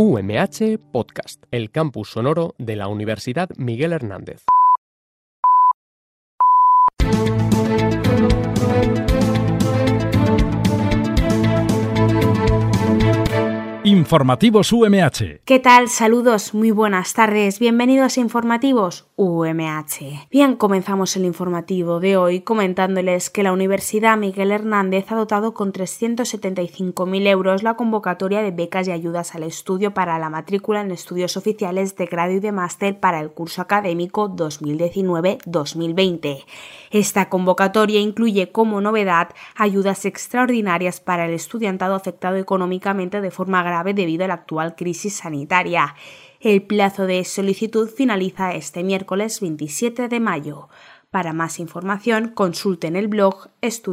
UMH Podcast, el campus sonoro de la Universidad Miguel Hernández. Informativos UMH. ¿Qué tal? Saludos, muy buenas tardes, bienvenidos a Informativos UMH. Bien, comenzamos el informativo de hoy comentándoles que la Universidad Miguel Hernández ha dotado con 375.000 euros la convocatoria de becas y ayudas al estudio para la matrícula en estudios oficiales de grado y de máster para el curso académico 2019-2020. Esta convocatoria incluye como novedad ayudas extraordinarias para el estudiantado afectado económicamente de forma grave debido a la actual crisis sanitaria. El plazo de solicitud finaliza este miércoles 27 de mayo. Para más información, consulten el blog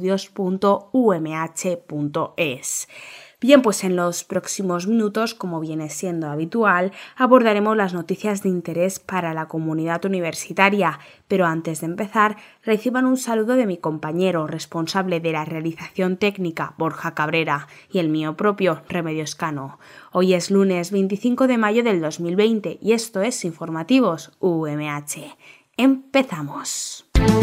estudios.umh.es. Bien, pues en los próximos minutos, como viene siendo habitual, abordaremos las noticias de interés para la comunidad universitaria, pero antes de empezar, reciban un saludo de mi compañero responsable de la realización técnica, Borja Cabrera, y el mío propio, Remedios Cano. Hoy es lunes 25 de mayo del 2020 y esto es Informativos UMH. ¡Empezamos!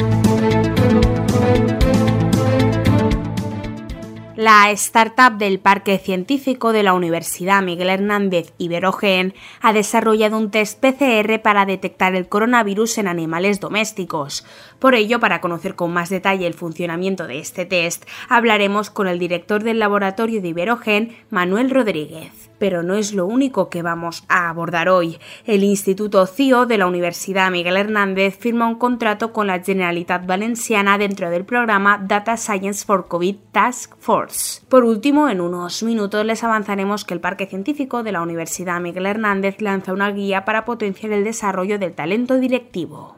La startup del Parque Científico de la Universidad Miguel Hernández Iberogen ha desarrollado un test PCR para detectar el coronavirus en animales domésticos. Por ello, para conocer con más detalle el funcionamiento de este test, hablaremos con el director del laboratorio de Iberogen, Manuel Rodríguez. Pero no es lo único que vamos a abordar hoy. El Instituto CIO de la Universidad Miguel Hernández firma un contrato con la Generalitat Valenciana dentro del programa Data Science for COVID Task Force. Por último, en unos minutos les avanzaremos que el Parque Científico de la Universidad Miguel Hernández lanza una guía para potenciar el desarrollo del talento directivo.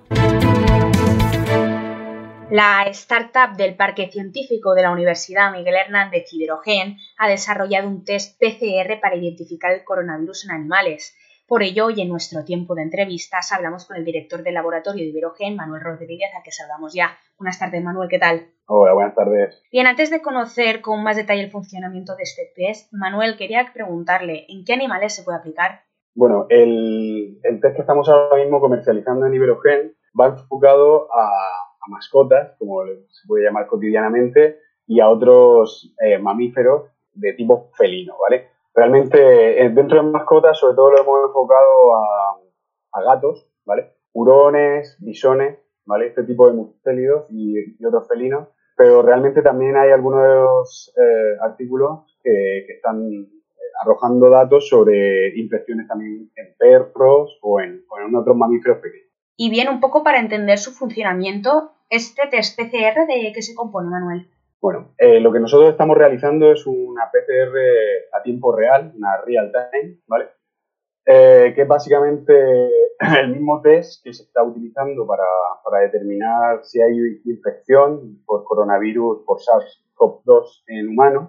La startup del Parque Científico de la Universidad Miguel Hernández Iberogen ha desarrollado un test PCR para identificar el coronavirus en animales. Por ello, hoy en nuestro tiempo de entrevistas hablamos con el director del laboratorio de Iberogen, Manuel Rodríguez, al que saludamos ya. Buenas tardes, Manuel, ¿qué tal? Hola, buenas tardes. Bien, antes de conocer con más detalle el funcionamiento de este test, Manuel, quería preguntarle, ¿en qué animales se puede aplicar? Bueno, el test que estamos ahora mismo comercializando en Iberogen va enfocado a mascotas, como se puede llamar cotidianamente, y a otros mamíferos de tipo felino, ¿vale? Realmente, dentro de mascotas, sobre todo lo hemos enfocado a gatos, ¿vale? Hurones, bisones, ¿vale? Este tipo de mustélidos y otros felinos, pero realmente también hay algunos artículos que están arrojando datos sobre infecciones también en perros o en otros mamíferos pequeños. Y bien, un poco para entender su funcionamiento, ¿este test PCR de qué se compone, Manuel? Bueno, lo que nosotros estamos realizando es una PCR a tiempo real, una real time, ¿vale? Que es básicamente el mismo test que se está utilizando para determinar si hay infección por coronavirus, por SARS-CoV-2 en humanos.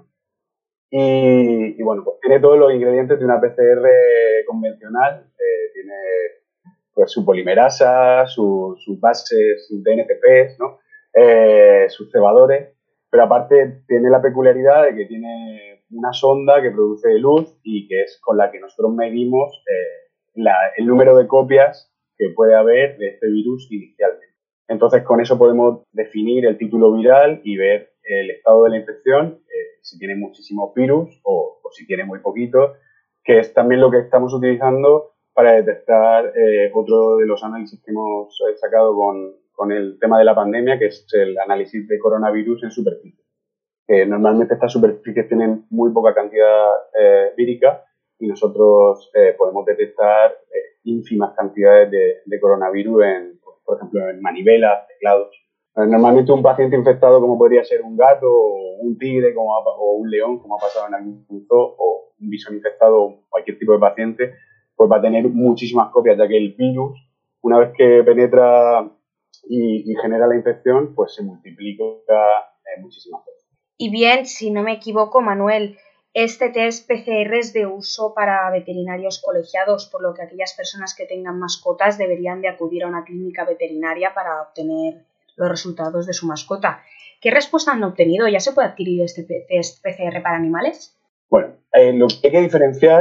Y bueno, pues tiene todos los ingredientes de una PCR convencional, tiene pues su polimerasa, sus bases, sus DNTPs, ¿no? Sus cebadores, pero aparte tiene la peculiaridad de que tiene una sonda que produce luz y que es con la que nosotros medimos el número de copias que puede haber de este virus inicialmente. Entonces, con eso podemos definir el título viral y ver el estado de la infección, si tiene muchísimos virus o si tiene muy poquito, que es también lo que estamos utilizando para detectar otro de los análisis que hemos sacado con el tema de la pandemia, que es el análisis de coronavirus en superficie. Normalmente estas superficies tienen muy poca cantidad vírica y nosotros podemos detectar ínfimas cantidades de coronavirus, por ejemplo, en manivelas, teclados. Normalmente un paciente infectado, como podría ser un gato o un tigre o un león, como ha pasado en algún zoo, o un bisón infectado o cualquier tipo de paciente, pues va a tener muchísimas copias, ya que el virus, una vez que penetra y genera la infección, pues se multiplica muchísimas veces. Y bien, si no me equivoco, Manuel, este test PCR es de uso para veterinarios colegiados, por lo que aquellas personas que tengan mascotas deberían de acudir a una clínica veterinaria para obtener los resultados de su mascota. ¿Qué respuesta han obtenido? ¿Ya se puede adquirir este test PCR para animales? Bueno, lo que hay que diferenciar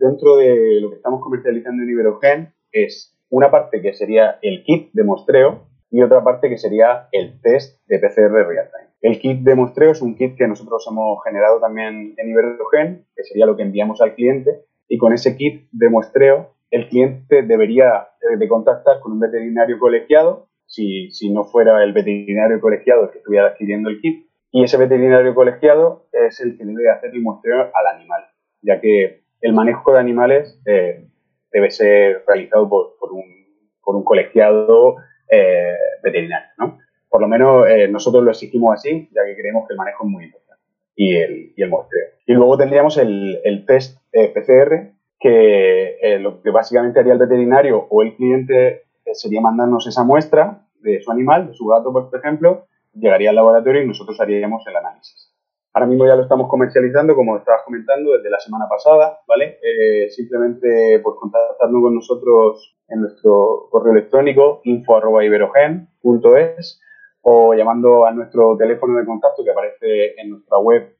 dentro de lo que estamos comercializando en Iberogen es una parte que sería el kit de muestreo y otra parte que sería el test de PCR real-time. El kit de muestreo es un kit que nosotros hemos generado también en Iberogen, que sería lo que enviamos al cliente, y con ese kit de muestreo el cliente debería de contactar con un veterinario colegiado, si no fuera el veterinario colegiado el que estuviera adquiriendo el kit, y ese veterinario colegiado es el que debe hacer el muestreo al animal, ya que el manejo de animales debe ser realizado por un colegiado veterinario, ¿no? Por lo menos nosotros lo exigimos así, ya que creemos que el manejo es muy importante y el muestreo. Y luego tendríamos el test PCR, que lo que básicamente haría el veterinario o el cliente sería mandarnos esa muestra de su animal, de su gato, por ejemplo, llegaría al laboratorio y nosotros haríamos el análisis. Ahora mismo ya lo estamos comercializando, como estabas comentando, desde la semana pasada, ¿vale? Simplemente pues contactando con nosotros en nuestro correo electrónico info@iberogen.es o llamando a nuestro teléfono de contacto que aparece en nuestra web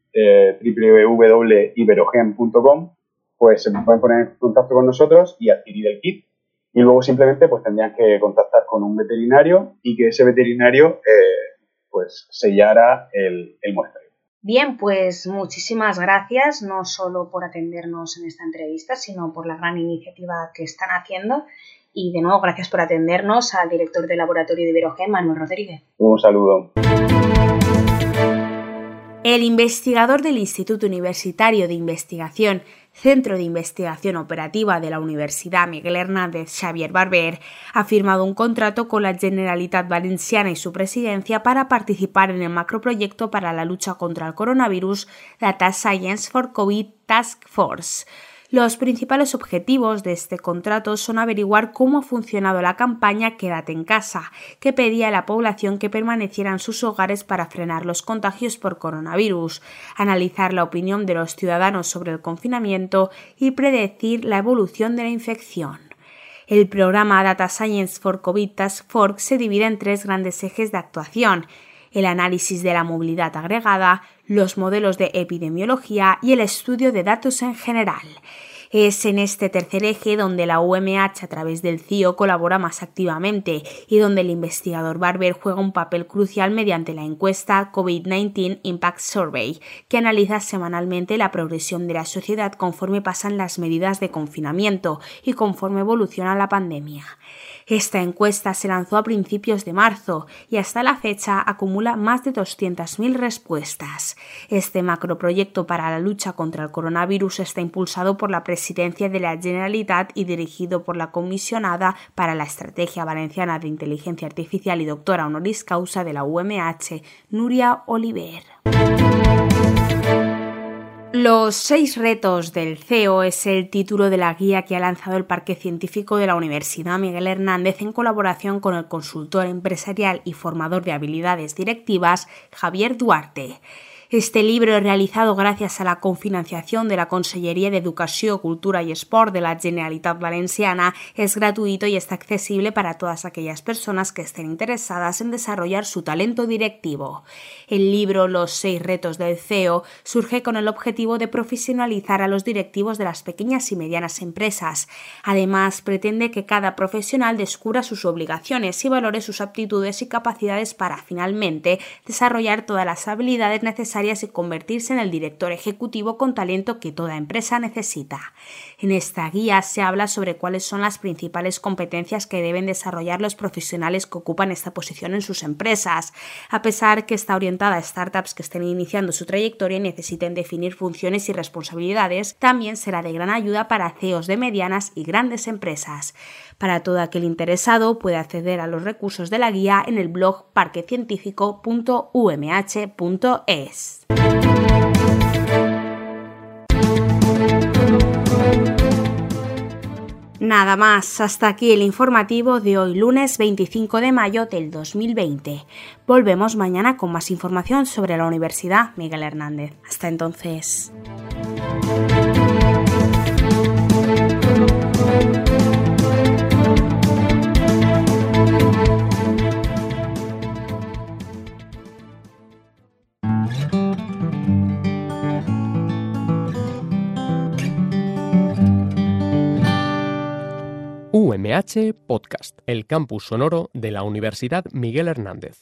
www.iberogen.com, pues se pueden poner en contacto con nosotros y adquirir el kit. Y luego simplemente pues tendrían que contactar con un veterinario y que ese veterinario pues sellara el muestreo. Bien, pues muchísimas gracias, no solo por atendernos en esta entrevista, sino por la gran iniciativa que están haciendo. Y de nuevo, gracias por atendernos al director del laboratorio de Iberogen, Manuel Rodríguez. Un saludo. El investigador del Instituto Universitario de Investigación, Centro de Investigación Operativa de la Universidad Miguel Hernández, Xavier Barber, ha firmado un contrato con la Generalitat Valenciana y su presidencia para participar en el macroproyecto para la lucha contra el coronavirus Data Science for COVID Task Force. Los principales objetivos de este contrato son averiguar cómo ha funcionado la campaña Quédate en casa, que pedía a la población que permaneciera en sus hogares para frenar los contagios por coronavirus, analizar la opinión de los ciudadanos sobre el confinamiento y predecir la evolución de la infección. El programa Data Science for COVID Task Force se divide en 3 grandes ejes de actuación: el análisis de la movilidad agregada, los modelos de epidemiología y el estudio de datos en general. Es en este tercer eje donde la UMH a través del CIO colabora más activamente y donde el investigador Barber juega un papel crucial mediante la encuesta COVID-19 Impact Survey, que analiza semanalmente la progresión de la sociedad conforme pasan las medidas de confinamiento y conforme evoluciona la pandemia. Esta encuesta se lanzó a principios de marzo y hasta la fecha acumula más de 200.000 respuestas. Este macroproyecto para la lucha contra el coronavirus está impulsado por la Presidencia de la Generalitat y dirigido por la comisionada para la Estrategia Valenciana de Inteligencia Artificial y doctora honoris causa de la UMH, Núria Oliver. Los 6 retos del CEO es el título de la guía que ha lanzado el Parque Científico de la Universidad Miguel Hernández en colaboración con el consultor empresarial y formador de habilidades directivas Javier Duarte. Este libro es realizado gracias a la cofinanciación de la Conselleria de Educació, Cultura y Esport de la Generalitat Valenciana. Es gratuito y está accesible para todas aquellas personas que estén interesadas en desarrollar su talento directivo. El libro Los 6 retos del CEO surge con el objetivo de profesionalizar a los directivos de las pequeñas y medianas empresas. Además, pretende que cada profesional descubra sus obligaciones y valore sus aptitudes y capacidades para finalmente desarrollar todas las habilidades necesarias y convertirse en el director ejecutivo con talento que toda empresa necesita. En esta guía se habla sobre cuáles son las principales competencias que deben desarrollar los profesionales que ocupan esta posición en sus empresas. A pesar que está orientada a startups que estén iniciando su trayectoria y necesiten definir funciones y responsabilidades, también será de gran ayuda para CEOs de medianas y grandes empresas. Para todo aquel interesado puede acceder a los recursos de la guía en el blog parquecientifico.umh.es. Nada más, hasta aquí el informativo de hoy lunes 25 de mayo del 2020. Volvemos mañana con más información sobre la Universidad Miguel Hernández. Hasta entonces. UMH Podcast, el campus sonoro de la Universidad Miguel Hernández.